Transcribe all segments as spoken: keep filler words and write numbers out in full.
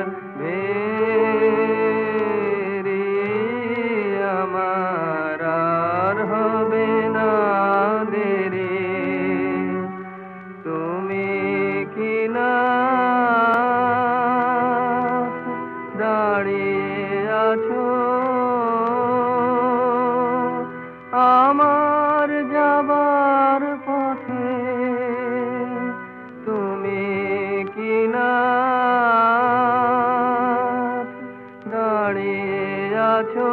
Very আমার আর হবে না দেরি। তুমি কি না দাঁড়িয়ে আছো আমার যাবার পথে? তুমি কি না দাঁড়িয়ে আছো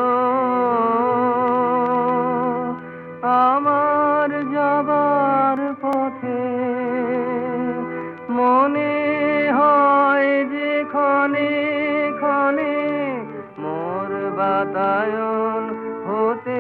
আমার যাবার পথে? মনে হয় যে ক্ষণে ক্ষণে মোর বাতায়ন হতে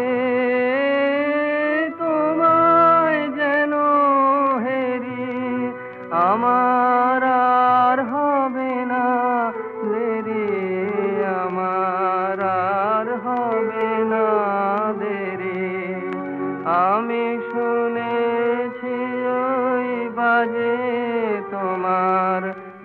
তোমায় যেন হেরি। আমার আর হবে না দেরি, আমার আর হবে না দেরি। আমি শুনেছি ওই বাজে তোমার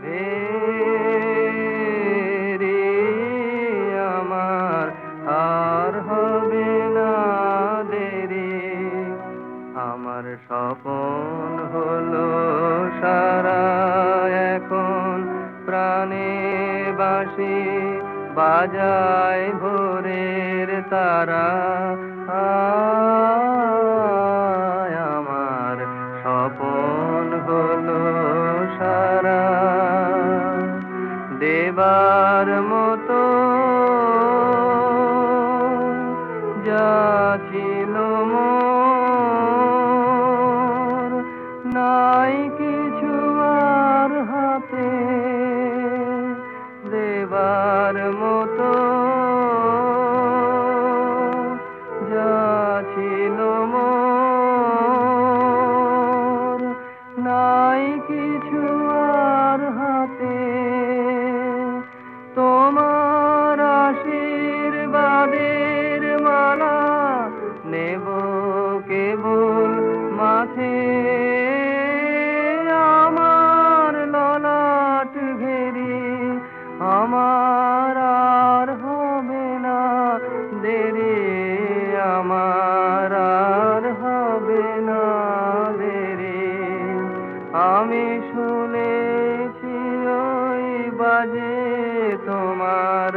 ভেরি আমার আর হবে না দেরি। আমার স্বপন হলো সারা এখন প্রাণে বাঁশি বাজায় ভোরের তারা। আয় আমার স্বপন হলো সারা দেবার মতো যা ছিল মোর নাই কিছু আর হাতে দেবার মতো যা ছিল মোর নাই কিছু আর হাতে। তোমার আশীর্বাদের মালা নেব কেবল মাথে, আমার ললাট ঘেরি আমার আর হবে না দেরি, আমার আর হবে না দেরি। আমি শুনেছি ওই বাজে তোমার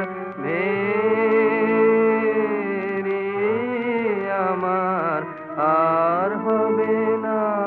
ভেরি আমার আর হবে না